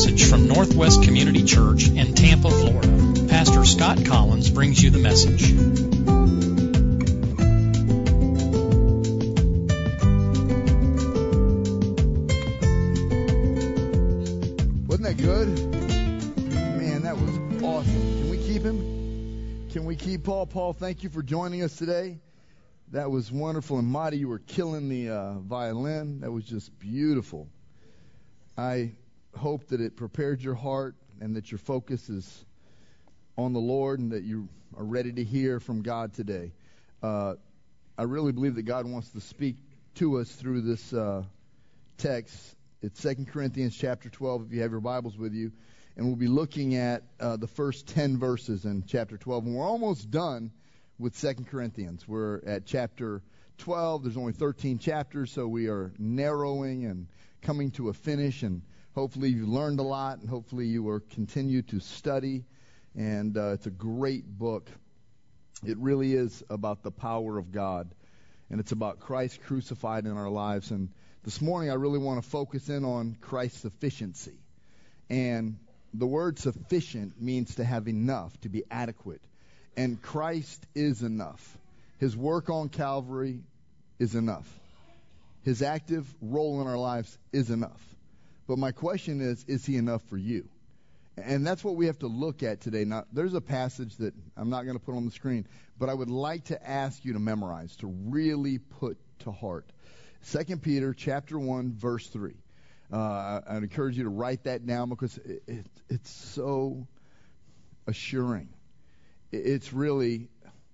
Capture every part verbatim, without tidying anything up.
message from Northwest Community Church in Tampa, Florida. Pastor Scott Collins brings you the message. Wasn't that good? Man, that was awesome. Can we keep him? Can we keep Paul? Paul, thank you for joining us today. That was wonderful. And Marty, you were killing the uh, violin. That was just beautiful. I hope that it prepared your heart and that your focus is on the Lord and that you are ready to hear from God today. Uh, I really believe that God wants to speak to us through this uh, text. It's Second Corinthians chapter twelve, if you have your Bibles with you. And we'll be looking at uh, the first ten verses in chapter twelve. And we're almost done with Second Corinthians. We're at chapter twelve. There's only thirteen chapters, so we are narrowing and coming to a finish, and hopefully you learned a lot, and hopefully you will continue to study, and uh, it's a great book. It really is about the power of God, and it's about Christ crucified in our lives. And this morning I really want to focus in on Christ's sufficiency. And the word sufficient means to have enough, to be adequate. And Christ is enough. His work on Calvary is enough. His active role in our lives is enough. But my question is, is he enough for you? And that's what we have to look at today. Now, there's a passage that I'm not going to put on the screen, but I would like to ask you to memorize, to really put to heart. Second Peter chapter one, verse three. Uh, I'd encourage you to write that down because it, it, it's so assuring. It's really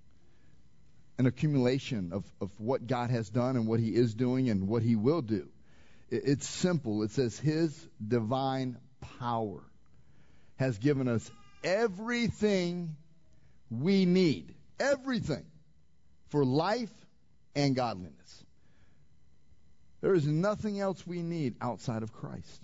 an accumulation of, of what God has done and what he is doing and what he will do. It's simple. It says his divine power has given us everything we need, everything for life and godliness. There is nothing else we need outside of Christ.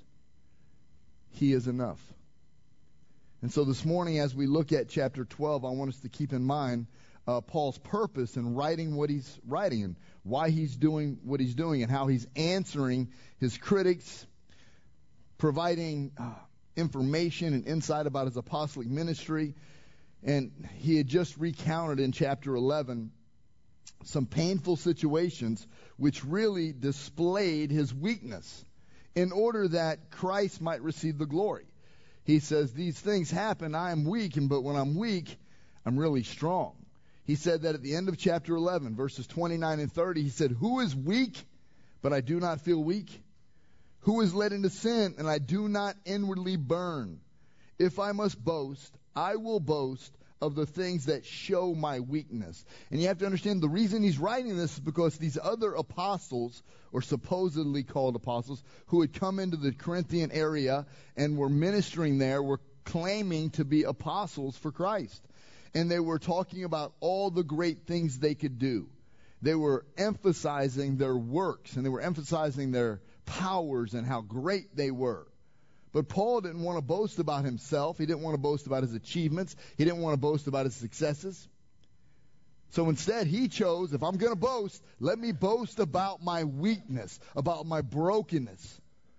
He is enough. And so this morning, as we look at chapter twelve, I want us to keep in mind uh, Paul's purpose in writing what he's writing and why he's doing what he's doing and how he's answering his critics, providing uh, information and insight about his apostolic ministry. And he had just recounted in chapter eleven some painful situations which really displayed his weakness in order that Christ might receive the glory. He says, these things happen, I am weak, and but when I'm weak, I'm really strong. He said that at the end of chapter eleven, verses twenty-nine and thirty, he said, who is weak, but I do not feel weak? Who is led into sin, and I do not inwardly burn? If I must boast, I will boast of the things that show my weakness. And you have to understand the reason he's writing this is because these other apostles, or supposedly called apostles, who had come into the Corinthian area and were ministering there, were claiming to be apostles for Christ. And they were talking about all the great things they could do. They were emphasizing their works, and they were emphasizing their powers and how great they were. But Paul didn't want to boast about himself. He didn't want to boast about his achievements. He didn't want to boast about his successes. So instead, he chose, if I'm going to boast, let me boast about my weakness, about my brokenness,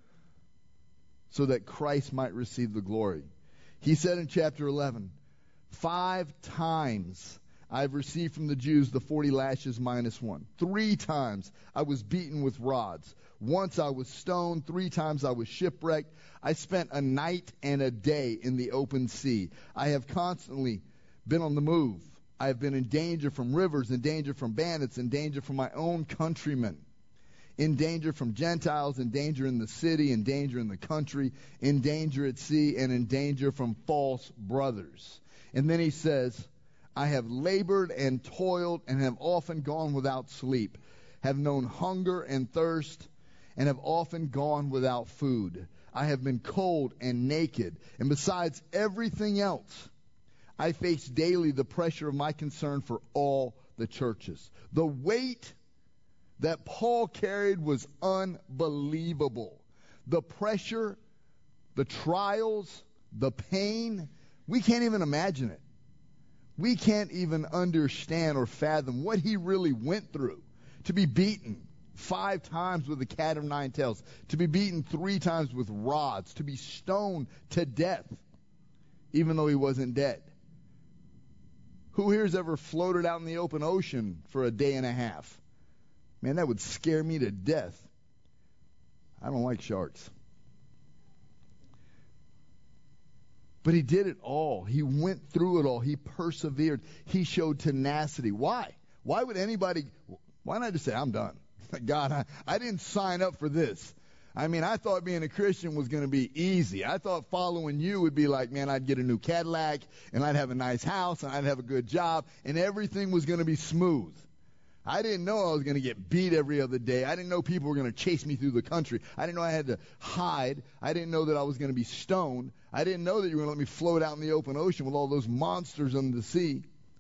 so that Christ might receive the glory. He said in chapter eleven, five times I've received from the Jews the forty lashes minus one. Three times I was beaten with rods. Once I was stoned. Three times I was shipwrecked. I spent a night and a day in the open sea. I have constantly been on the move. I have been in danger from rivers, in danger from bandits, in danger from my own countrymen, in danger from Gentiles, in danger in the city, in danger in the country, in danger at sea, and in danger from false brothers. And then he says, I have labored and toiled and have often gone without sleep, have known hunger and thirst, and have often gone without food. I have been cold and naked, and besides everything else, I face daily the pressure of my concern for all the churches. The weight that Paul carried was unbelievable. The pressure, the trials, the pain, we can't even imagine it. We can't even understand or fathom what he really went through to be beaten five times with a cat of nine tails, to be beaten three times with rods, to be stoned to death, even though he wasn't dead. Who here has ever floated out in the open ocean for a day and a half? Man, that would scare me to death. I don't like sharks. But he did it all. He went through it all. He persevered. He showed tenacity. Why? Why would anybody, why not just say, I'm done? God, I, I didn't sign up for this. I mean, I thought being a Christian was going to be easy. I thought following you would be like, man, I'd get a new Cadillac, and I'd have a nice house, and I'd have a good job, and everything was going to be smooth. I didn't know I was going to get beat every other day. I didn't know people were going to chase me through the country. I didn't know I had to hide. I didn't know that I was going to be stoned. I didn't know that you were going to let me float out in the open ocean with all those monsters under the sea.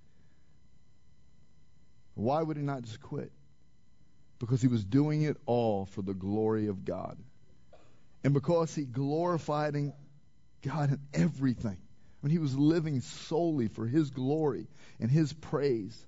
Why would he not just quit? Because he was doing it all for the glory of God. And because he glorified God in everything. When he was living solely for his glory and his praise.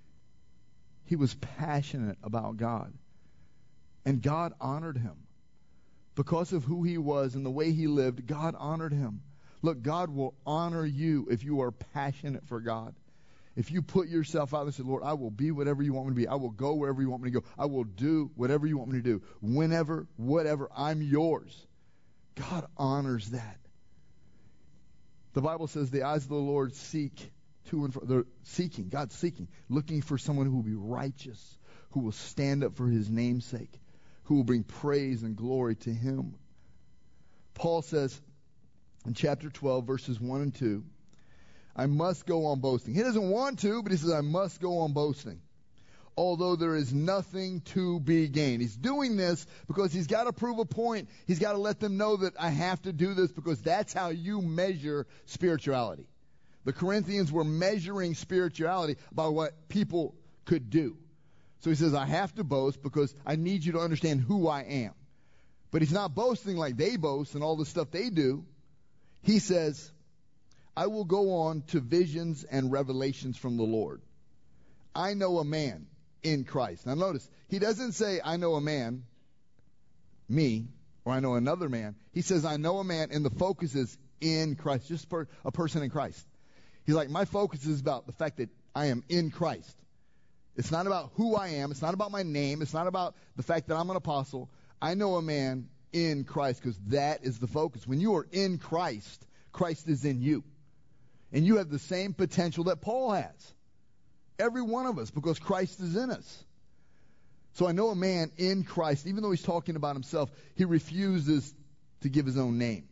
He was passionate about God. And God honored him. Because of who he was and the way he lived, God honored him. Look, God will honor you if you are passionate for God. If you put yourself out and say, Lord, I will be whatever you want me to be. I will go wherever you want me to go. I will do whatever you want me to do. Whenever, whatever, I'm yours. God honors that. The Bible says the eyes of the Lord seek to and fro. They're seeking, God's seeking, looking for someone who will be righteous, who will stand up for his name's sake, who will bring praise and glory to him. Paul says in chapter twelve, verses one and two, I must go on boasting. He doesn't want to, but he says, I must go on boasting, although there is nothing to be gained. He's doing this because he's got to prove a point. He's got to let them know that I have to do this because that's how you measure spirituality. The Corinthians were measuring spirituality by what people could do. So he says, I have to boast because I need you to understand who I am. But he's not boasting like they boast and all the stuff they do. He says, I will go on to visions and revelations from the Lord. I know a man in Christ. Now notice, he doesn't say, I know a man, me, or I know another man. He says, I know a man, and the focus is in Christ, just per, a person in Christ. He's like, my focus is about the fact that I am in Christ. It's not about who I am. It's not about my name. It's not about the fact that I'm an apostle. I know a man in Christ because that is the focus. When you are in Christ, Christ is in you. And you have the same potential that Paul has. Every one of us, because Christ is in us. So I know a man in Christ, even though he's talking about himself, he refuses to give his own name,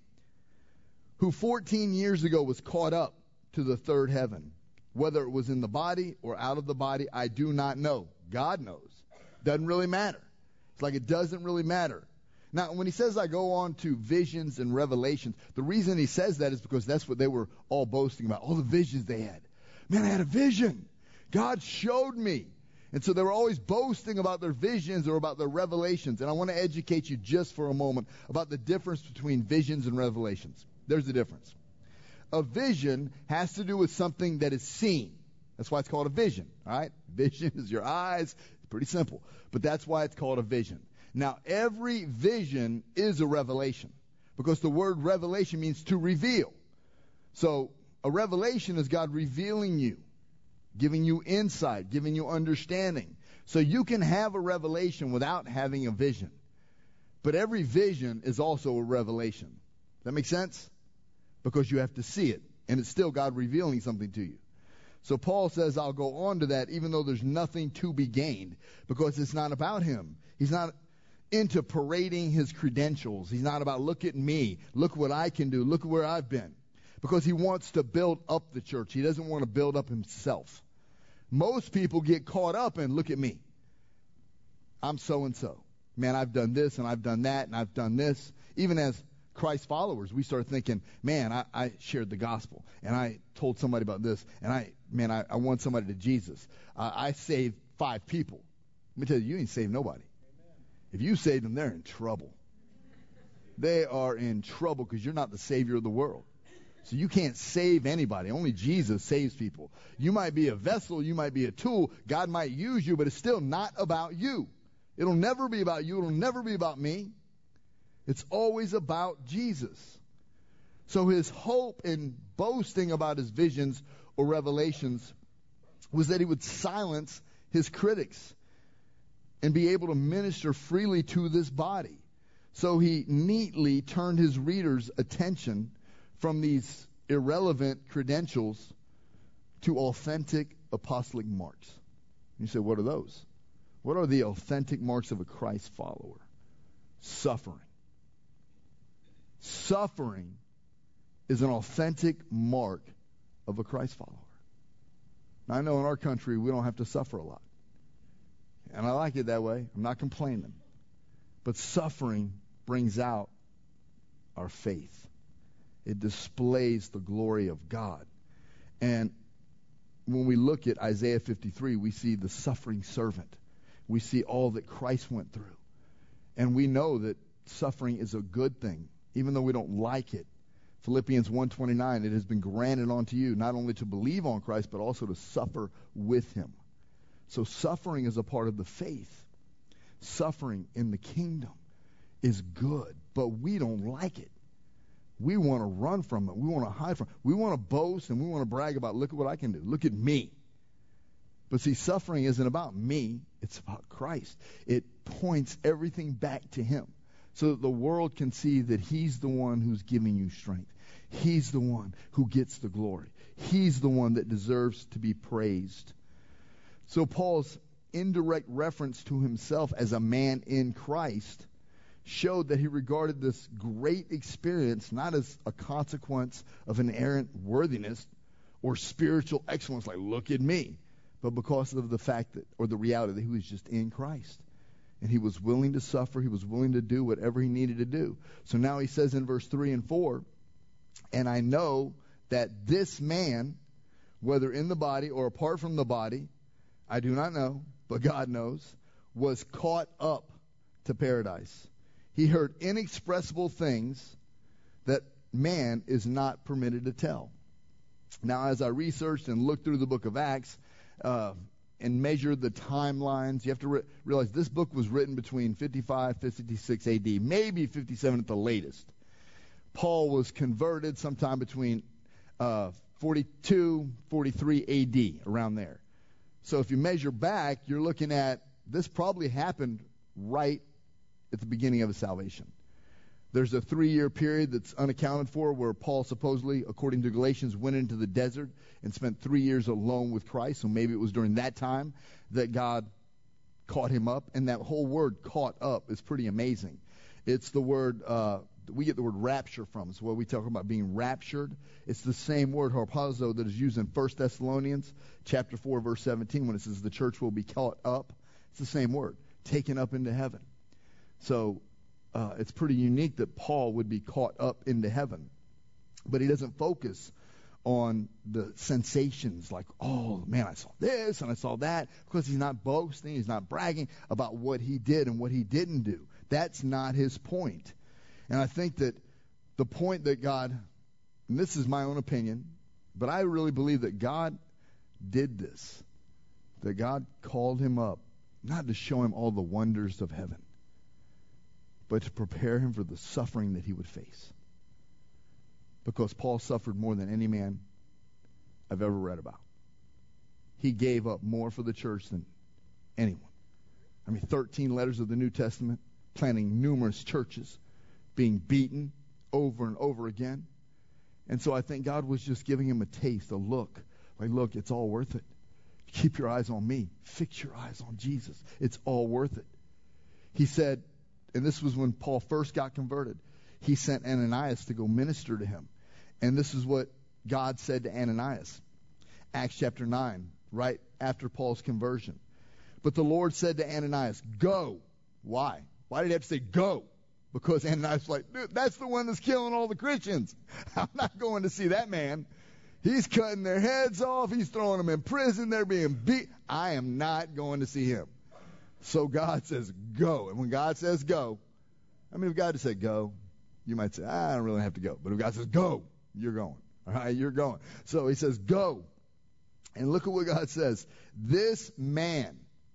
who fourteen years ago was caught up to the third heaven. Whether it was in the body or out of the body, I do not know. God knows. Doesn't really matter. It's like it doesn't really matter. Now, when he says I go on to visions and revelations, the reason he says that is because that's what they were all boasting about, all the visions they had. Man, I had a vision. God showed me. And so they were always boasting about their visions or about their revelations. And I want to educate you just for a moment about the difference between visions and revelations. There's the difference. A vision has to do with something that is seen. That's why it's called a vision. All right? Vision is your eyes. It's pretty simple. But that's why it's called a vision. Now, every vision is a revelation because the word revelation means to reveal. So a revelation is God revealing you, giving you insight, giving you understanding. So you can have a revelation without having a vision. But every vision is also a revelation. Does that make sense? Because you have to see it, and it's still God revealing something to you. So Paul says, I'll go on to that even though there's nothing to be gained because it's not about him. He's not into parading his credentials. He's not about, look at me, look what I can do, look where I've been. Because he wants to build up the church. He doesn't want to build up himself. Most people get caught up in, look at me. I'm so-and-so. Man, I've done this and I've done that and I've done this. Even as Christ followers, we start thinking, man, I, I shared the gospel and I told somebody about this and I, man, I, I won somebody to Jesus. Uh, I saved five people. Let me tell you, you ain't saved nobody. If you save them, they're in trouble. They are in trouble because you're not the Savior of the world. So you can't save anybody. Only Jesus saves people. You might be a vessel. You might be a tool. God might use you, but it's still not about you. It'll never be about you. It'll never be about me. It's always about Jesus. So his hope in boasting about his visions or revelations was that he would silence his critics and be able to minister freely to this body. So he neatly turned his readers' attention from these irrelevant credentials to authentic apostolic marks. You say, what are those? What are the authentic marks of a Christ follower? Suffering. Suffering is an authentic mark of a Christ follower. Now, I know in our country we don't have to suffer a lot. And I like it that way. I'm not complaining. But suffering brings out our faith. It displays the glory of God. And when we look at Isaiah fifty-three, we see the suffering servant. We see all that Christ went through. And we know that suffering is a good thing, even though we don't like it. Philippians one twenty-nine, it has been granted unto you not only to believe on Christ, but also to suffer with him. So suffering is a part of the faith. Suffering in the kingdom is good, but we don't like it. We want to run from it. We want to hide from it. We want to boast and we want to brag about, look at what I can do. Look at me. But see, suffering isn't about me. It's about Christ. It points everything back to him so that the world can see that he's the one who's giving you strength. He's the one who gets the glory. He's the one that deserves to be praised. So Paul's indirect reference to himself as a man in Christ showed that he regarded this great experience not as a consequence of an errant worthiness or spiritual excellence, like look at me, but because of the fact that, or the reality that he was just in Christ. And he was willing to suffer. He was willing to do whatever he needed to do. So now he says in verse three and four, and I know that this man, whether in the body or apart from the body, I do not know, but God knows, was caught up to paradise. He heard inexpressible things that man is not permitted to tell. Now, as I researched and looked through the book of Acts uh, and measured the timelines, you have to re- realize this book was written between fifty-five, fifty-six A D, maybe fifty-seven at the latest. Paul was converted sometime between uh, forty-two, forty-three A D, around there. So if you measure back, you're looking at this probably happened right at the beginning of his salvation. There's a three-year period that's unaccounted for where Paul supposedly, according to Galatians, went into the desert and spent three years alone with Christ. So maybe it was during that time that God caught him up. And that whole word caught up is pretty amazing. It's the word, uh, we get the word rapture from. It's what we talk about being raptured. It's the same word, harpazo, that is used in First Thessalonians chapter four, verse seventeen, when it says the church will be caught up. It's the same word, taken up into heaven. So uh, it's pretty unique that Paul would be caught up into heaven. But he doesn't focus on the sensations like, oh, man, I saw this and I saw that, because he's not boasting, he's not bragging about what he did and what he didn't do. That's not his point. And I think that the point that God, and this is my own opinion, but I really believe that God did this, that God called him up, not to show him all the wonders of heaven, but to prepare him for the suffering that he would face. Because Paul suffered more than any man I've ever read about. He gave up more for the church than anyone. I mean, thirteen letters of the New Testament, planting numerous churches, being beaten over and over again. And so I think God was just giving him a taste, a look. Like, look, it's all worth it. Keep your eyes on me. Fix your eyes on Jesus. It's all worth it. He said, and this was when Paul first got converted, he sent Ananias to go minister to him. And this is what God said to Ananias. Acts chapter nine, right after Paul's conversion. But the Lord said to Ananias, go. Why? Why did he have to say go? Because Ananias was like, dude, that's the one that's killing all the Christians. I'm not going to see that man. He's cutting their heads off. He's throwing them in prison. They're being beat. I am not going to see him. So God says, go. And when God says go, I mean, if God just said go, you might say, I don't really have to go. But if God says go, you're going. All right, you're going. So he says, go. And look at what God says. This man,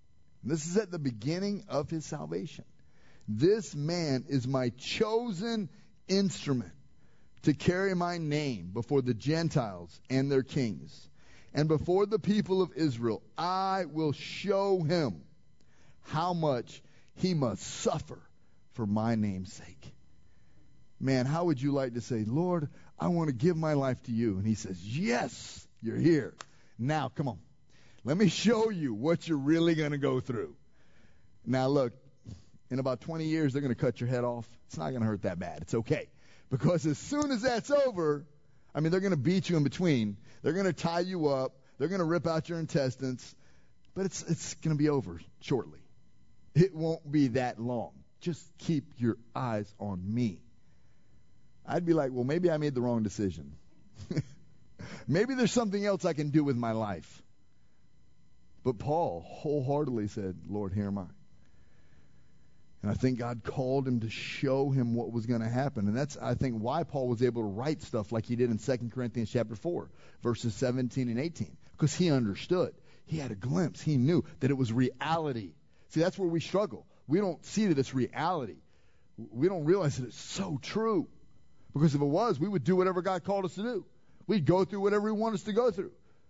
This is at the beginning of his salvation. This man is my chosen instrument to carry my name before the Gentiles and their kings, and before the people of Israel. I will show him how much he must suffer for my name's sake. Man, how would you like to say, Lord, I want to give my life to you? And he says, yes, you're here. Now, come on. Let me show you what you're really going to go through. Now, look, in about twenty years, they're going to cut your head off. It's not going to hurt that bad. It's okay. Because as soon as that's over, I mean, they're going to beat you in between. They're going to tie you up. They're going to rip out your intestines. But it's it's going to be over shortly. It won't be that long. Just keep your eyes on me. I'd be like, well, maybe I made the wrong decision. Maybe there's something else I can do with my life. But Paul wholeheartedly said, Lord, here am I. And I think God called him to show him what was going to happen. And that's, I think, why Paul was able to write stuff like he did in Second Corinthians chapter four, verses seventeen and eighteen. Because he understood. He had a glimpse. He knew that it was reality. See, that's where we struggle. We don't see that it's reality. We don't realize that it's so true. Because if it was, we would do whatever God called us to do. We'd go through whatever he wanted us to go through.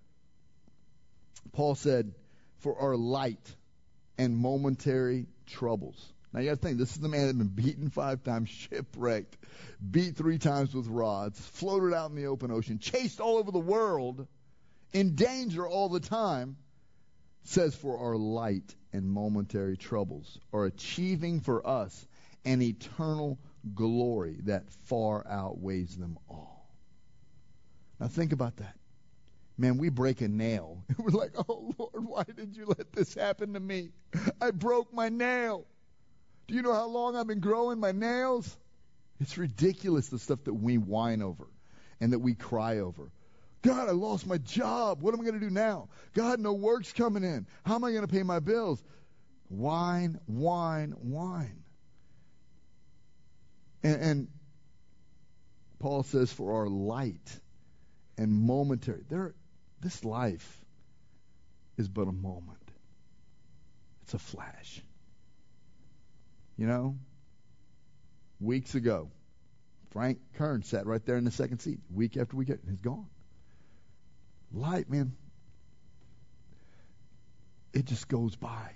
Paul said, for our light and momentary troubles. Now you got to think, this is the man that had been beaten five times, shipwrecked, beat three times with rods, floated out in the open ocean, chased all over the world, in danger all the time, says for our light and momentary troubles are achieving for us an eternal glory that far outweighs them all. Now think about that. Man, we break a nail. We're like, oh, Lord, why did you let this happen to me? I broke my nail. Do you know how long I've been growing my nails? It's ridiculous, the stuff that we whine over and that we cry over. God, I lost my job. What am I going to do now? God, no work's coming in. How am I going to pay my bills? Whine, whine, whine. And, and Paul says for our light and momentary. There, this life is but a moment. It's a flash. You know, weeks ago, Frank Kern sat right there in the second seat, week after week, and he's gone. Light, man, it just goes by.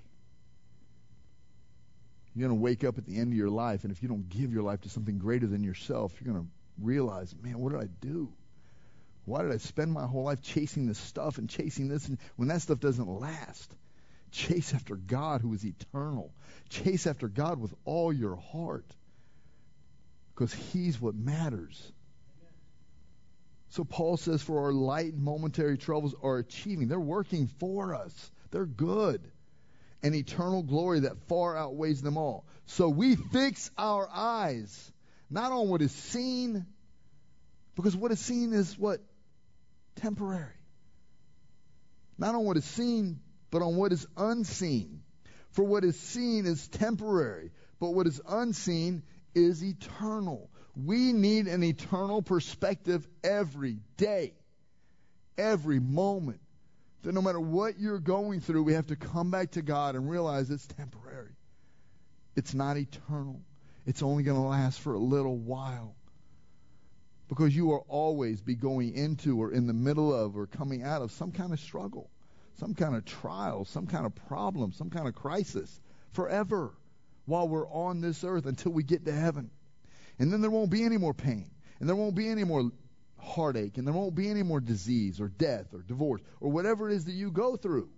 You're going to wake up at the end of your life, and if you don't give your life to something greater than yourself, you're going to realize, man, what did I do? Why did I spend my whole life chasing this stuff and chasing this? And when that stuff doesn't last, chase after God who is eternal. Chase after God with all your heart, because he's what matters. So Paul says for our light and momentary troubles are achieving. They're working for us. They're good. An eternal glory that far outweighs them all. So we fix our eyes not on what is seen, because what is seen is what? Temporary. Not on what is seen, but on what is unseen. For what is seen is temporary, but what is unseen is eternal. We need an eternal perspective every day, every moment. That no matter what you're going through, we have to come back to God and realize it's temporary. It's not eternal. It's only going to last for a little while. Because you will always be going into or in the middle of or coming out of some kind of struggle, some kind of trial, some kind of problem, some kind of crisis forever while we're on this earth until we get to heaven. And then there won't be any more pain. And there won't be any more heartache. And there won't be any more disease or death or divorce or whatever it is that you go through.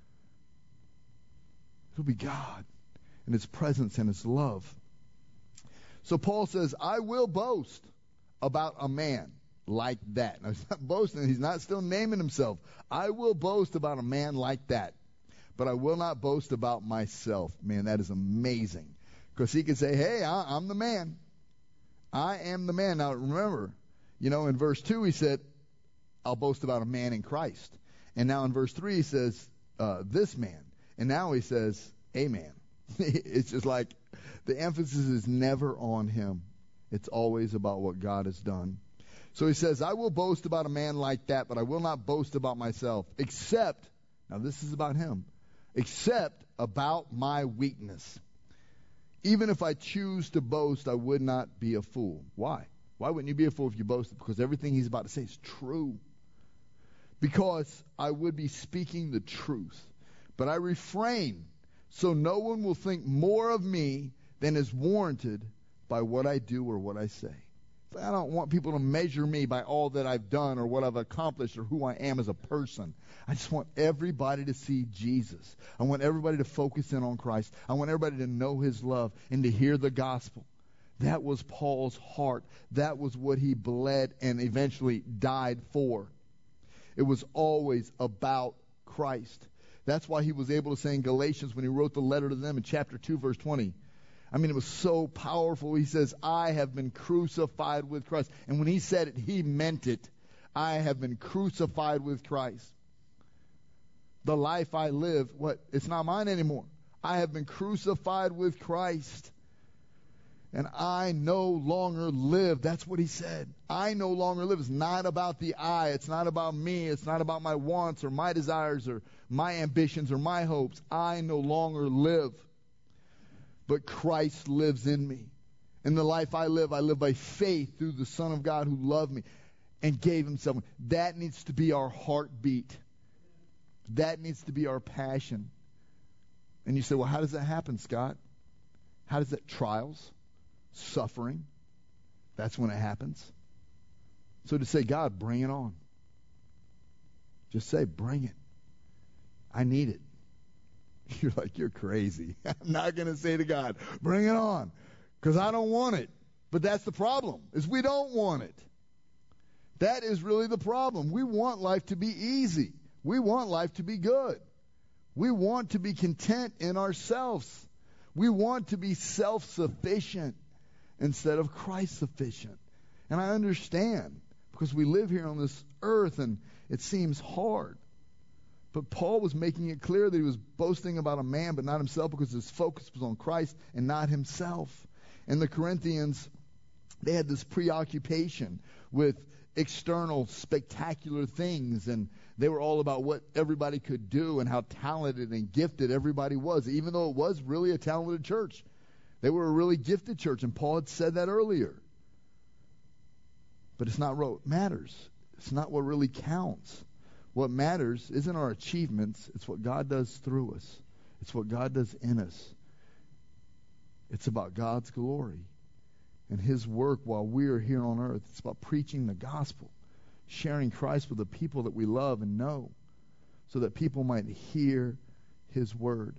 It'll be God and His presence and His love. So Paul says, I will boast about a man like that. Now, he's not boasting. He's not still naming himself. I will boast about a man like that. But I will not boast about myself. Man, that is amazing. Because he can say, hey, I, I'm the man. I am the man. Now, remember, you know, in verse two, he said, I'll boast about a man in Christ. And now in verse three, he says, uh, this man. And now he says, a man. It's just like the emphasis is never on him. It's always about what God has done. So he says, I will boast about a man like that, but I will not boast about myself, except, now this is about him, except about my weakness. Even if I choose to boast, I would not be a fool. Why? Why wouldn't you be a fool if you boasted? Because everything he's about to say is true. Because I would be speaking the truth. But I refrain, so no one will think more of me than is warranted by what I do or what I say. I don't want people to measure me by all that I've done or what I've accomplished or who I am as a person. I just want everybody to see Jesus. I want everybody to focus in on Christ. I want everybody to know his love and to hear the gospel. That was Paul's heart. That was what he bled and eventually died for. It was always about Christ. That's why he was able to say in Galatians when he wrote the letter to them in chapter two, verse twenty, I mean, it was so powerful. He says, I have been crucified with Christ. And when he said it, he meant it. I have been crucified with Christ. The life I live, what? It's not mine anymore. I have been crucified with Christ. And I no longer live. That's what he said. I no longer live. It's not about the I. It's not about me. It's not about my wants or my desires or my ambitions or my hopes. I no longer live. But Christ lives in me. In the life I live, I live by faith through the Son of God who loved me and gave himself. That needs to be our heartbeat. That needs to be our passion. And you say, well, how does that happen, Scott? How does that? Trials, suffering. That's when it happens. So to say, God, bring it on. Just say, bring it. I need it. You're like, you're crazy. I'm not going to say to God, bring it on, because I don't want it. But that's the problem, is we don't want it. That is really the problem. We want life to be easy. We want life to be good. We want to be content in ourselves. We want to be self-sufficient instead of Christ-sufficient. And I understand, because we live here on this earth and it seems hard. But Paul was making it clear that he was boasting about a man but not himself, because his focus was on Christ and not himself. And the Corinthians, they had this preoccupation with external spectacular things, and they were all about what everybody could do and how talented and gifted everybody was, even though it was really a talented church. They were a really gifted church, and Paul had said that earlier. But it's not what matters. It's not what really counts. What matters isn't our achievements. It's what God does through us. It's what God does in us. It's about God's glory and his work while we are here on earth. It's about preaching the gospel, sharing Christ with the people that we love and know, so that people might hear his word.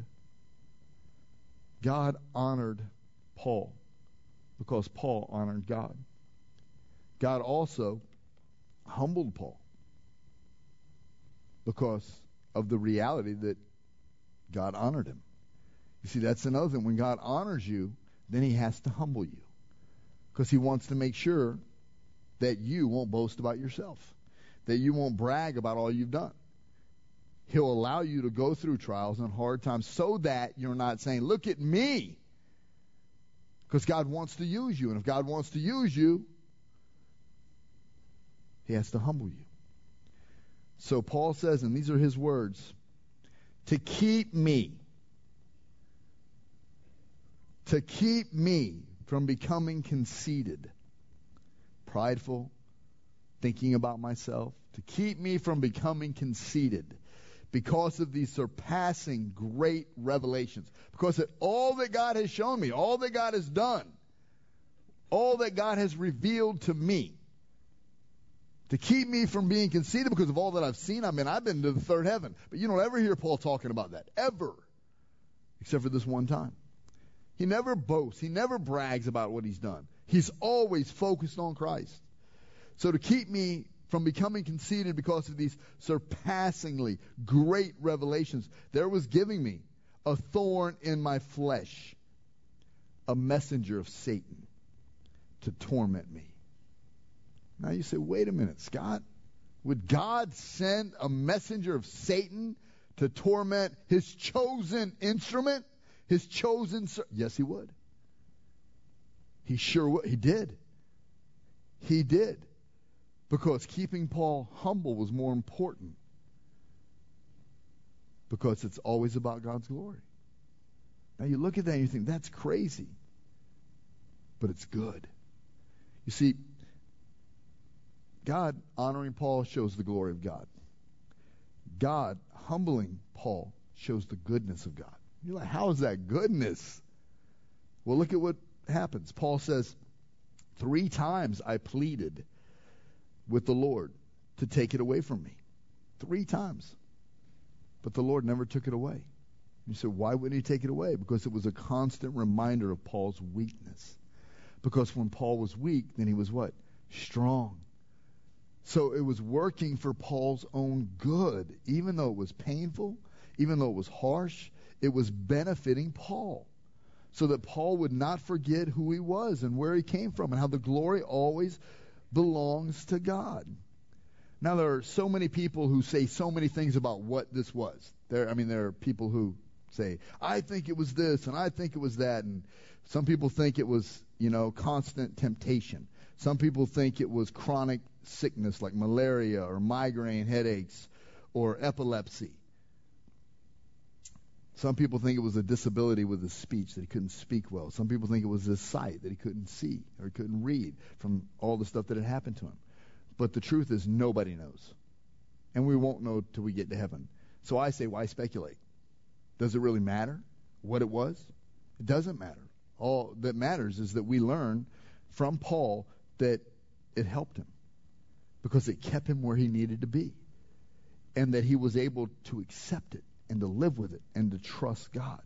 God honored Paul because Paul honored God. God also humbled Paul because of the reality that God honored him. You see, that's another thing. When God honors you, then he has to humble you, because he wants to make sure that you won't boast about yourself, that you won't brag about all you've done. He'll allow you to go through trials and hard times so that you're not saying, look at me, because God wants to use you. And if God wants to use you, he has to humble you. So Paul says, and these are his words, to keep me, to keep me from becoming conceited, prideful, thinking about myself, to keep me from becoming conceited because of these surpassing great revelations, because of all that God has shown me, all that God has done, all that God has revealed to me, to keep me from being conceited because of all that I've seen. I mean, I've been to the third heaven. But you don't ever hear Paul talking about that, ever, except for this one time. He never boasts. He never brags about what he's done. He's always focused on Christ. So to keep me from becoming conceited because of these surpassingly great revelations, there was giving me a thorn in my flesh, a messenger of Satan to torment me. Now you say, wait a minute, Scott. Would God send a messenger of Satan to torment his chosen instrument? His chosen ser- Yes, he would. He sure would. He did. He did. Because keeping Paul humble was more important. Because it's always about God's glory. Now you look at that and you think, that's crazy. But it's good. You see, God honoring Paul shows the glory of God. God humbling Paul shows the goodness of God. You're like, how is that goodness? Well, look at what happens. Paul says, three times I pleaded with the Lord to take it away from me. Three times. But the Lord never took it away. You say, why wouldn't he take it away? Because it was a constant reminder of Paul's weakness. Because when Paul was weak, then he was what? Strong. So it was working for Paul's own good. Even though it was painful, even though it was harsh, it was benefiting Paul. So that Paul would not forget who he was and where he came from and how the glory always belongs to God. Now, there are so many people who say so many things about what this was. There, I mean, there are people who say, I think it was this and I think it was that. And some people think it was, you know, constant temptation. Some people think it was chronic sickness like malaria or migraine headaches or epilepsy. Some people think it was a disability with his speech, that he couldn't speak well. Some people think it was his sight, that he couldn't see or he couldn't read from all the stuff that had happened to him. But the truth is, nobody knows. And we won't know till we get to heaven. So I say, why speculate? Does it really matter what it was? It doesn't matter. All that matters is that we learn from Paul that it helped him because it kept him where he needed to be, and that he was able to accept it and to live with it and to trust God.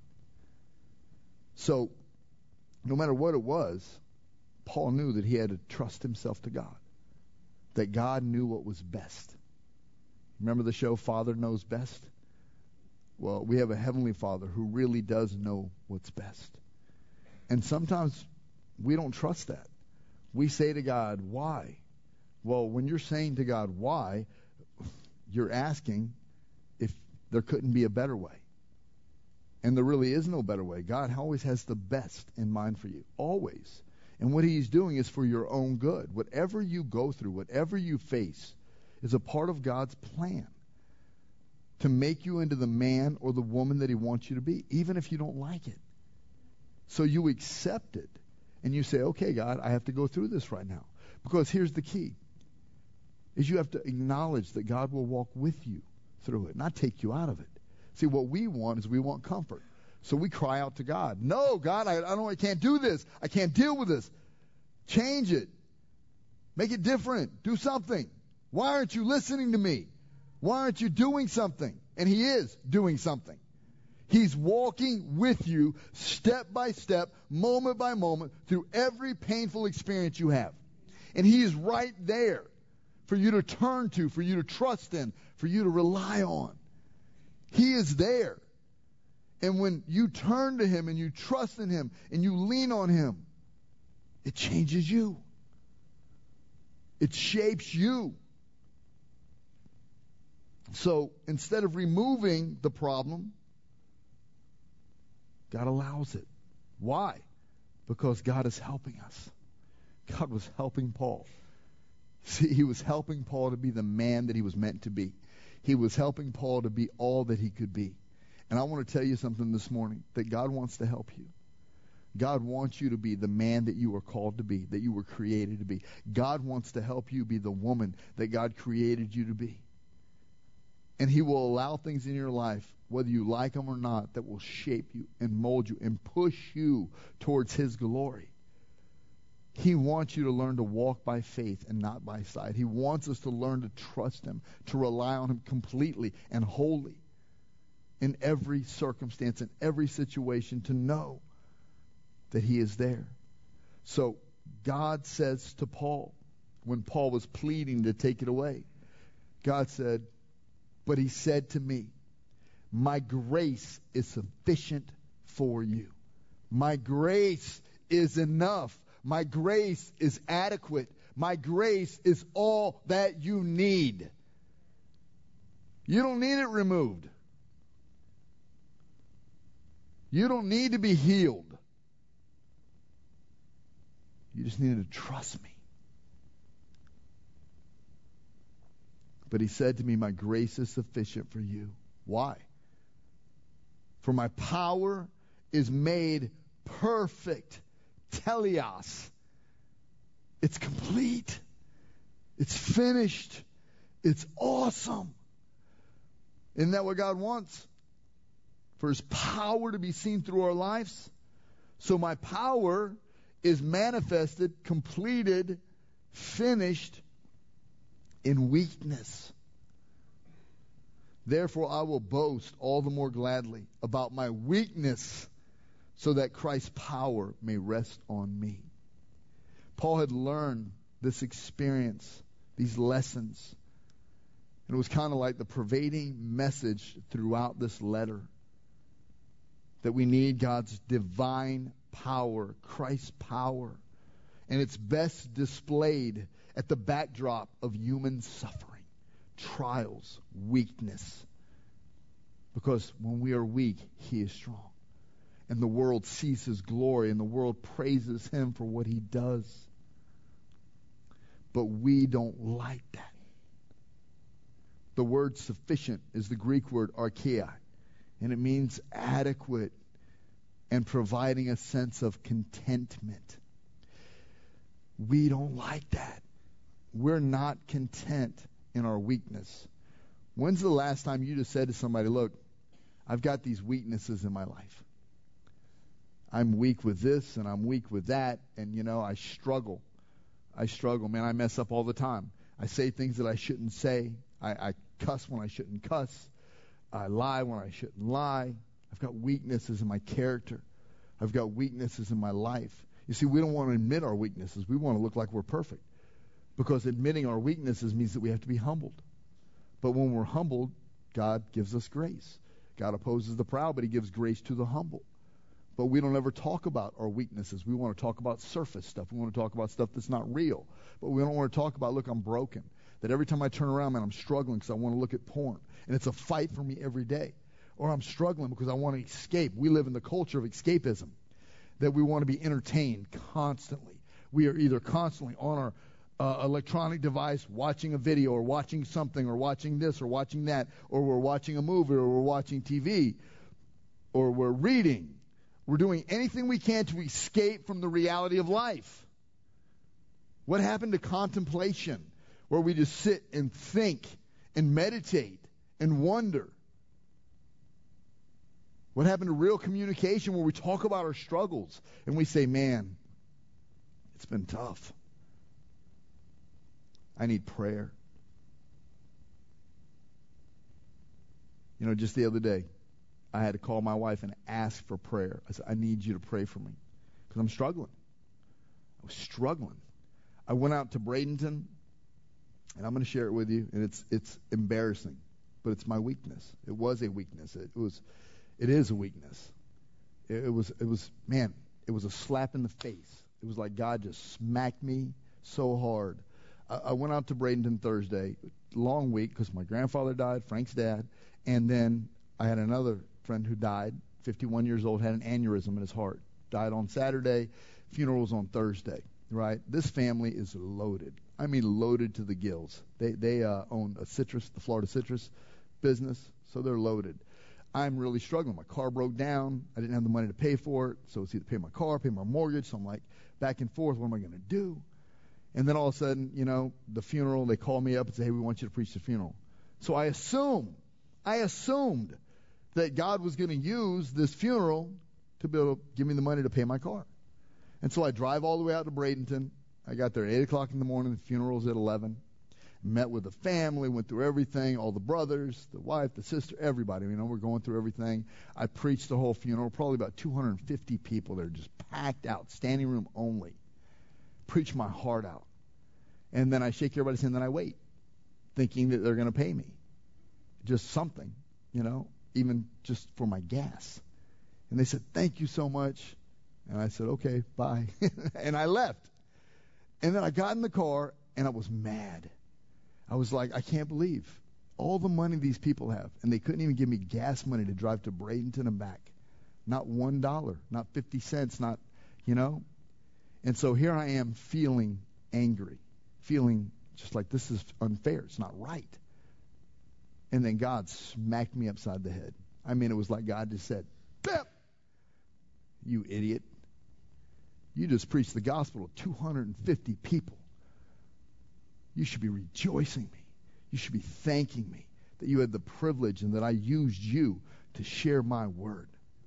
So no matter what it was, Paul knew that he had to trust himself to God, that God knew what was best. Remember the show Father Knows Best? Well, we have a Heavenly Father who really does know what's best. And sometimes we don't trust that. We say to God, why? Well, when you're saying to God, why, you're asking if there couldn't be a better way. And there really is no better way. God always has the best in mind for you. Always. And what he's doing is for your own good. Whatever you go through, whatever you face, is a part of God's plan to make you into the man or the woman that he wants you to be, even if you don't like it. So you accept it. And you say, okay, God, I have to go through this right now. Because here's the key, is you have to acknowledge that God will walk with you through it, not take you out of it. See, what we want is we want comfort. So we cry out to God. No, God, I, I don't, I can't do this. I can't deal with this. Change it. Make it different. Do something. Why aren't you listening to me? Why aren't you doing something? And he is doing something. He's walking with you step by step, moment by moment, through every painful experience you have. And he is right there for you to turn to, for you to trust in, for you to rely on. He is there. And when you turn to him and you trust in him and you lean on him, it changes you. It shapes you. So instead of removing the problem, God allows it. Why? Because God is helping us. God was helping Paul. See, he was helping Paul to be the man that he was meant to be. He was helping Paul to be all that he could be. And I want to tell you something this morning, that God wants to help you. God wants you to be the man that you were called to be, that you were created to be. God wants to help you be the woman that God created you to be. And he will allow things in your life, whether you like them or not, that will shape you and mold you and push you towards his glory. He wants you to learn to walk by faith and not by sight. He wants us to learn to trust him, to rely on him completely and wholly in every circumstance, in every situation, to know that he is there. So God says to Paul, when Paul was pleading to take it away, God said, but he said to me, my grace is sufficient for you. My grace is enough. My grace is adequate. My grace is all that you need. You don't need it removed. You don't need to be healed. You just need to trust me. But he said to me, my grace is sufficient for you. Why? For my power is made perfect. Teleos. It's complete. It's finished. It's awesome. Isn't that what God wants? For His power to be seen through our lives. So my power is manifested, completed, finished in weakness. Therefore I will boast all the more gladly about my weakness, so that Christ's power may rest on me. Paul had learned this experience, these lessons. And it was kind of like the pervading message throughout this letter, that we need God's divine power, Christ's power. And it's best displayed at the backdrop of human suffering, trials, weakness. Because when we are weak, He is strong. And the world sees His glory, and the world praises Him for what He does. But we don't like that. The word sufficient is the Greek word archeia, and it means adequate and providing a sense of contentment. We don't like that. We're not content in our weakness. When's the last time you just said to somebody, look, I've got these weaknesses in my life. I'm weak with this and I'm weak with that, and you know, I struggle. I struggle, man. I mess up all the time. I say things that I shouldn't say. I, I cuss when I shouldn't cuss. I lie when I shouldn't lie. I've got weaknesses in my character. I've got weaknesses in my life. You see, we don't want to admit our weaknesses. We want to look like we're perfect. Because admitting our weaknesses means that we have to be humbled. But when we're humbled, God gives us grace. God opposes the proud, but He gives grace to the humble. But we don't ever talk about our weaknesses. We want to talk about surface stuff. We want to talk about stuff that's not real. But we don't want to talk about, look, I'm broken. That every time I turn around, man, I'm struggling because I want to look at porn. And it's a fight for me every day. Or I'm struggling because I want to escape. We live in the culture of escapism. That we want to be entertained constantly. We are either constantly on our uh, electronic device watching a video or watching something or watching this or watching that, or we're watching a movie or we're watching T V or we're reading. We're doing anything we can to escape from the reality of life. What happened to contemplation, where we just sit and think and meditate and wonder? What happened to real communication, where we talk about our struggles and we say, man, it's been tough. I need prayer. You know, just the other day, I had to call my wife and ask for prayer. I said, I need you to pray for me because I'm struggling. I was struggling. I went out to Bradenton, and I'm going to share it with you, and it's it's embarrassing, but it's my weakness. It was a weakness. It was, it is a weakness. It, it was, it was, man, it was a slap in the face. It was like God just smacked me so hard. I, I went out to Bradenton Thursday, long week, because my grandfather died, Frank's dad, and then I had another friend who died, fifty-one years old, had an aneurysm in his heart. Died on Saturday, funeral was on Thursday, right? This family is loaded. I mean loaded to the gills. They they uh, own a citrus, the Florida citrus business, so they're loaded. I'm really struggling. My car broke down. I didn't have the money to pay for it, so it's either pay my car, pay my mortgage. So I'm like back and forth. What am I going to do? And then all of a sudden, you know, the funeral, they call me up and say, hey, we want you to preach the funeral. So I assume, I assumed that God was going to use this funeral to be able to give me the money to pay my car. And so I drive all the way out to Bradenton. I got there at eight o'clock in the morning. The funeral's at eleven. Met with the family, went through everything, all the brothers, the wife, the sister, everybody. You know, we're going through everything. I preached the whole funeral, probably about two hundred fifty people there, just packed out, standing room only. Preached my heart out. And then I shake everybody's hand, and then I wait, thinking that they're going to pay me. Just something, you know, even just for my gas. And they said, thank you so much. And I said, okay, bye. And I left. And then I got in the car, and I was mad. I was like, I can't believe all the money these people have, and they couldn't even give me gas money to drive to Bradenton and back. Not one dollar, not fifty cents, not, you know. And so here I am feeling angry, feeling just like this is unfair. It's not right. And then God smacked me upside the head. I mean, it was like God just said, Bip! You idiot. You just preached the gospel to two hundred fifty people. You should be rejoicing me. You should be thanking me that you had the privilege and that I used you to share my word.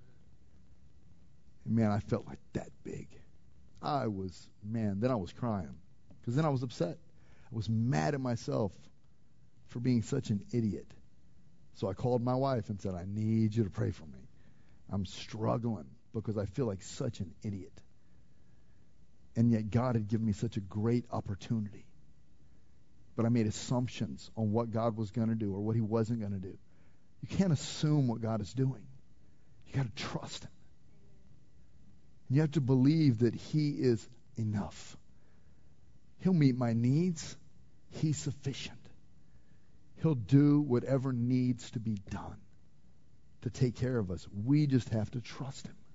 And man, I felt like that big. I was, man, then I was crying. Because then I was upset. I was mad at myself for being such an idiot. So I called my wife and said, I need you to pray for me. I'm struggling because I feel like such an idiot. And yet God had given me such a great opportunity. But I made assumptions on what God was going to do or what he wasn't going to do. You can't assume what God is doing. You got to trust him. And you have to believe that he is enough. He'll meet my needs. He's sufficient. He'll do whatever needs to be done to take care of us. We just have to trust him.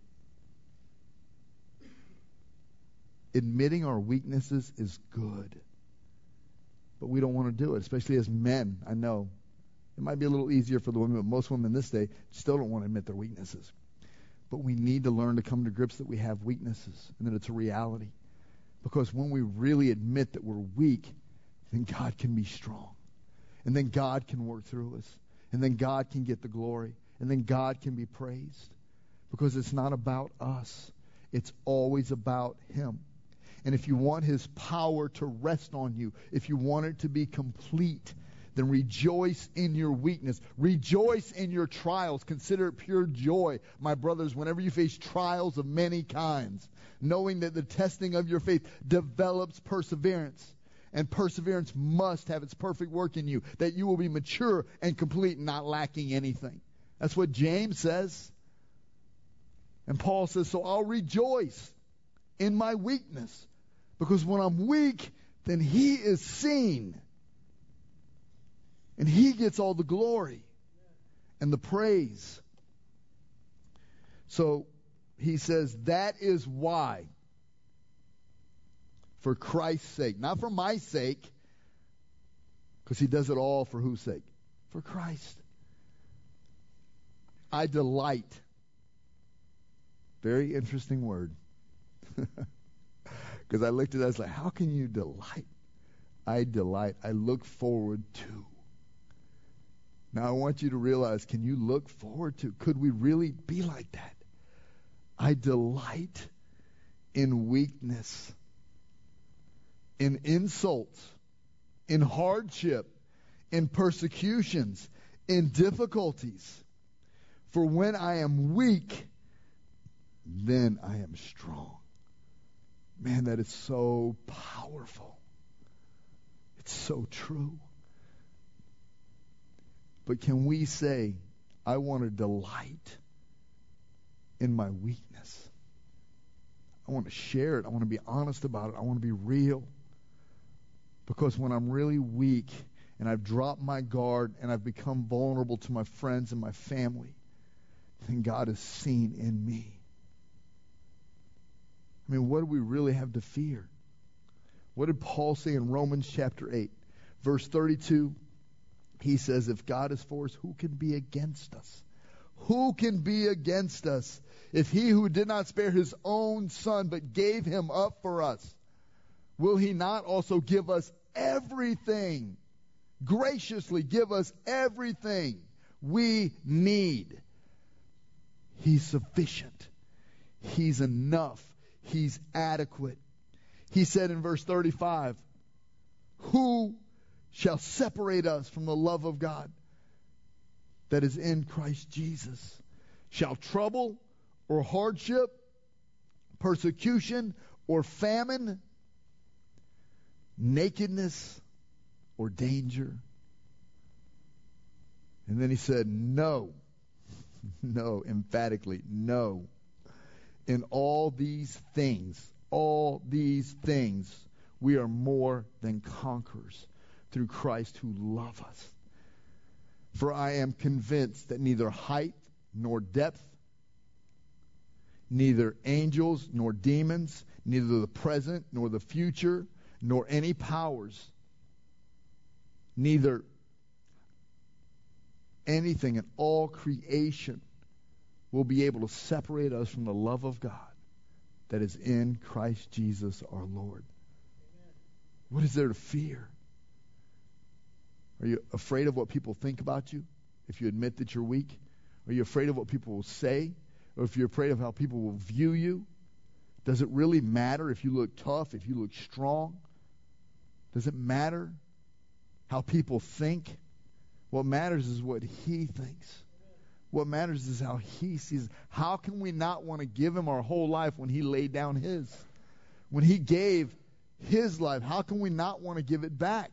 Admitting our weaknesses is good. But we don't want to do it, especially as men. I know it might be a little easier for the women, but most women this day still don't want to admit their weaknesses. But we need to learn to come to grips that we have weaknesses and that it's a reality. Because when we really admit that we're weak, then God can be strong. And then God can work through us. And then God can get the glory. And then God can be praised. Because it's not about us. It's always about him. And if you want his power to rest on you, if you want it to be complete, then rejoice in your weakness. Rejoice in your trials. Consider it pure joy, my brothers, whenever you face trials of many kinds, knowing that the testing of your faith develops perseverance. And perseverance must have its perfect work in you, that you will be mature and complete, not lacking anything. That's what James says. And Paul says, so I'll rejoice in my weakness, because when I'm weak, then he is seen. And he gets all the glory and the praise. So he says, that is why, for Christ's sake, not for my sake, because he does it all for whose sake? For Christ. I delight. Very interesting word. Because I looked at it, I was like, how can you delight? I delight. I look forward to. Now I want you to realize, can you look forward to? Could we really be like that? I delight in weakness, in insults, in hardship, in persecutions, in difficulties. For when I am weak, then I am strong. Man, that is so powerful. It's so true. But can we say, I want to delight in my weakness? I want to share it. I want to be honest about it. I want to be real. Because when I'm really weak and I've dropped my guard and I've become vulnerable to my friends and my family, then God is seen in me. I mean, what do we really have to fear? What did Paul say in Romans chapter eight? Verse thirty-two, he says, if God is for us, who can be against us? Who can be against us? If he who did not spare his own son, but gave him up for us, will he not also give us everything? Graciously give us everything we need. He's sufficient. He's enough. He's adequate. He said in verse thirty-five, who shall separate us from the love of God that is in Christ Jesus? Shall trouble or hardship, persecution or famine, nakedness or danger? And then he said, no, no, emphatically, no. In all these things, all these things, we are more than conquerors through Christ who loved us. For I am convinced that neither height nor depth, neither angels nor demons, neither the present nor the future, nor any powers, neither anything in all creation will be able to separate us from the love of God that is in Christ Jesus our Lord. Amen. What is there to fear? Are you afraid of what people think about you if you admit that you're weak? Are you afraid of what people will say? Or if you're afraid of how people will view you? Does it really matter if you look tough, if you look strong? Does it matter how people think? What matters is what He thinks. What matters is how He sees. How can we not want to give Him our whole life when He laid down His? When He gave His life, how can we not want to give it back?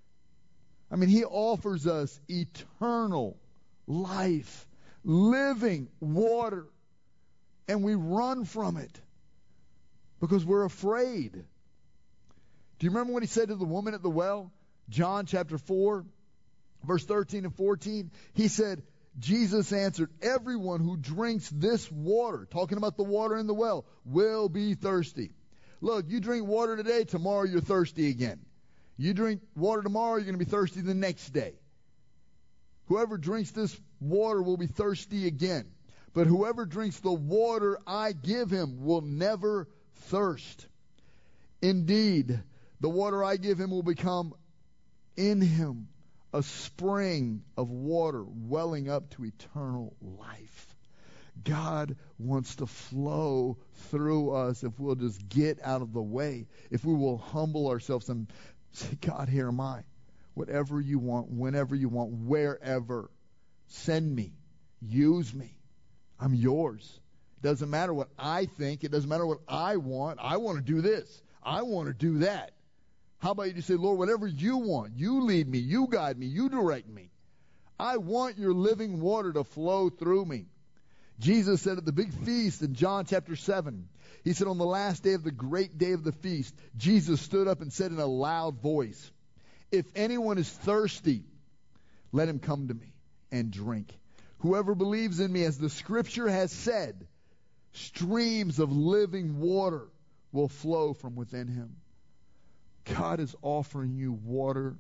I mean, He offers us eternal life, living water, and we run from it because we're afraid. Do you remember what He said to the woman at the well? John chapter four, verse thirteen and fourteen. He said, Jesus answered, everyone who drinks this water, talking about the water in the well, will be thirsty. Look, you drink water today, tomorrow you're thirsty again. You drink water tomorrow, you're going to be thirsty the next day. Whoever drinks this water will be thirsty again. But whoever drinks the water I give him will never thirst. Indeed, the water I give him will become in him a spring of water welling up to eternal life. God wants to flow through us if we'll just get out of the way, if we will humble ourselves and say, God, here am I. Whatever you want, whenever you want, wherever. Send me. Use me. I'm yours. It doesn't matter what I think. It doesn't matter what I want. I want to do this. I want to do that. How about you just say, Lord, whatever you want, you lead me, you guide me, you direct me. I want your living water to flow through me. Jesus said at the big feast in John chapter seven, He said on the last day of the great day of the feast, Jesus stood up and said in a loud voice, if anyone is thirsty, let him come to me and drink. Whoever believes in me, as the scripture has said, streams of living water will flow from within him. God is offering you water,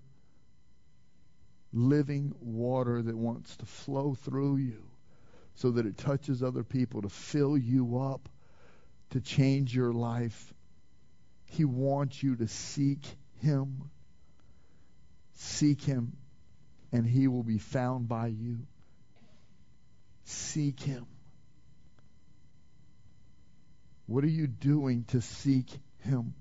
living water that wants to flow through you so that it touches other people, to fill you up, to change your life. He wants you to seek Him. Seek Him, and He will be found by you. Seek Him. What are you doing to seek Him?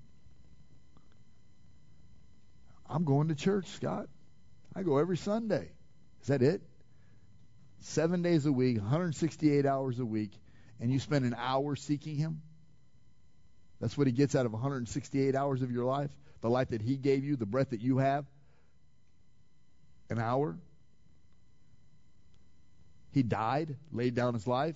I'm going to church, Scott. I go every Sunday. Is that it? Seven days a week, one hundred sixty-eight hours a week, and you spend an hour seeking Him? That's what He gets out of one hundred sixty-eight hours of your life? The life that He gave you, the breath that you have? An hour? He died, laid down His life.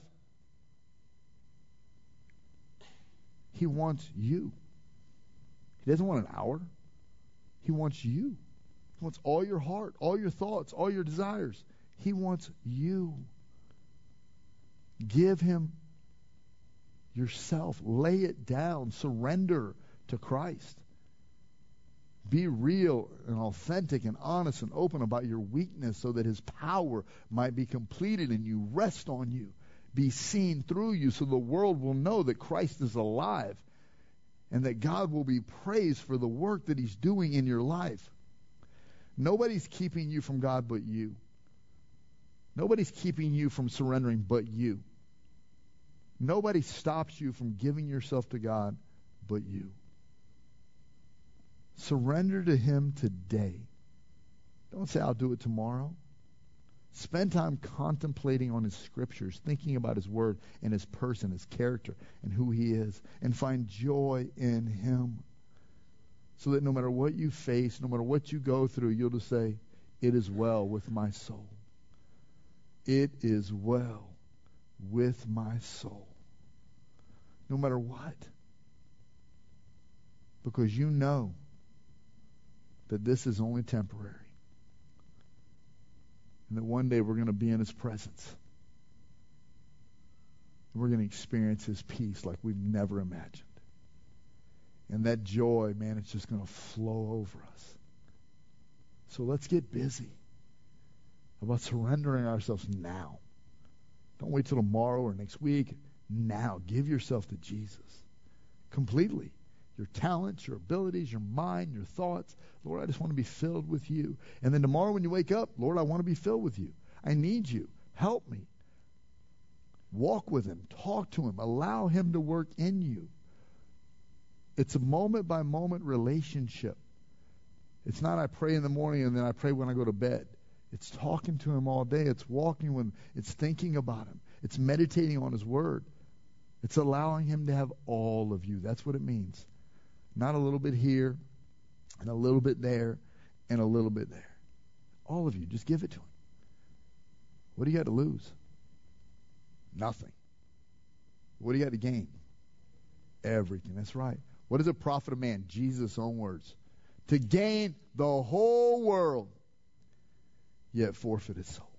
He wants you. He doesn't want an hour. He wants you. He wants all your heart, all your thoughts, all your desires. He wants you. Give Him yourself. Lay it down. Surrender to Christ. Be real and authentic and honest and open about your weakness so that His power might be completed in you, rest on you, be seen through you so the world will know that Christ is alive and that God will be praised for the work that He's doing in your life. Nobody's keeping you from God but you. Nobody's keeping you from surrendering but you. Nobody stops you from giving yourself to God but you. Surrender to Him today. Don't say, I'll do it tomorrow. Spend time contemplating on His scriptures, thinking about His word and His person, His character, and who He is, and find joy in Him. So that no matter what you face, no matter what you go through, you'll just say, it is well with my soul. It is well with my soul. No matter what. Because you know that this is only temporary. And that one day we're going to be in His presence. And we're going to experience His peace like we've never imagined. And that joy, man, it's just going to flow over us. So let's get busy about surrendering ourselves now. Don't wait till tomorrow or next week. Now, give yourself to Jesus completely. Your talents, your abilities, your mind, your thoughts. Lord, I just want to be filled with you. And then tomorrow when you wake up, Lord, I want to be filled with you. I need you. Help me. Walk with him. Talk to him. Allow him to work in you. It's a moment-by-moment relationship. It's not I pray in the morning and then I pray when I go to bed. It's talking to him all day. It's walking with him. It's thinking about him. It's meditating on his word. It's allowing him to have all of you. That's what it means. Not a little bit here and a little bit there and a little bit there. All of you. Just give it to him. What do you got to lose? Nothing. What do you got to gain? Everything. That's right. What does it profit a man? Jesus' own words. To gain the whole world, yet forfeit his soul.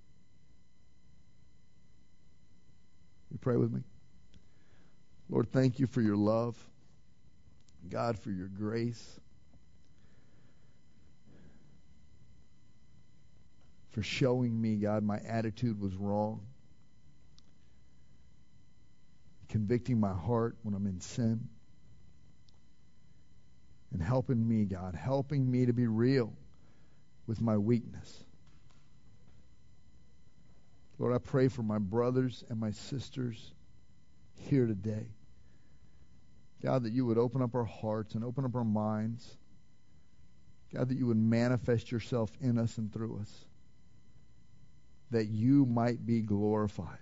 You pray with me? Lord, thank you for your love. God, for your grace. For showing me, God, my attitude was wrong. Convicting my heart when I'm in sin. And helping me, God, helping me to be real with my weakness. Lord, I pray for my brothers and my sisters here today. God, that you would open up our hearts and open up our minds. God, that you would manifest yourself in us and through us. That you might be glorified.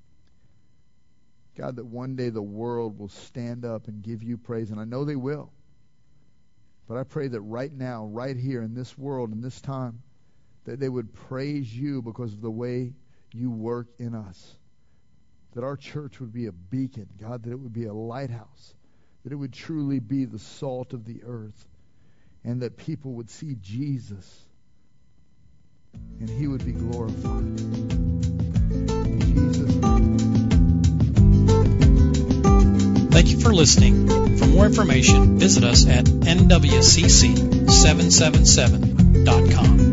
God, that one day the world will stand up and give you praise. And I know they will. But I pray that right now, right here in this world, in this time, that they would praise you because of the way you work in us. That our church would be a beacon, God, that it would be a lighthouse. That it would truly be the salt of the earth. And that people would see Jesus. And he would be glorified. In Jesus' name. Thank you for listening. For more information, visit us at N W C C seven seven seven dot com.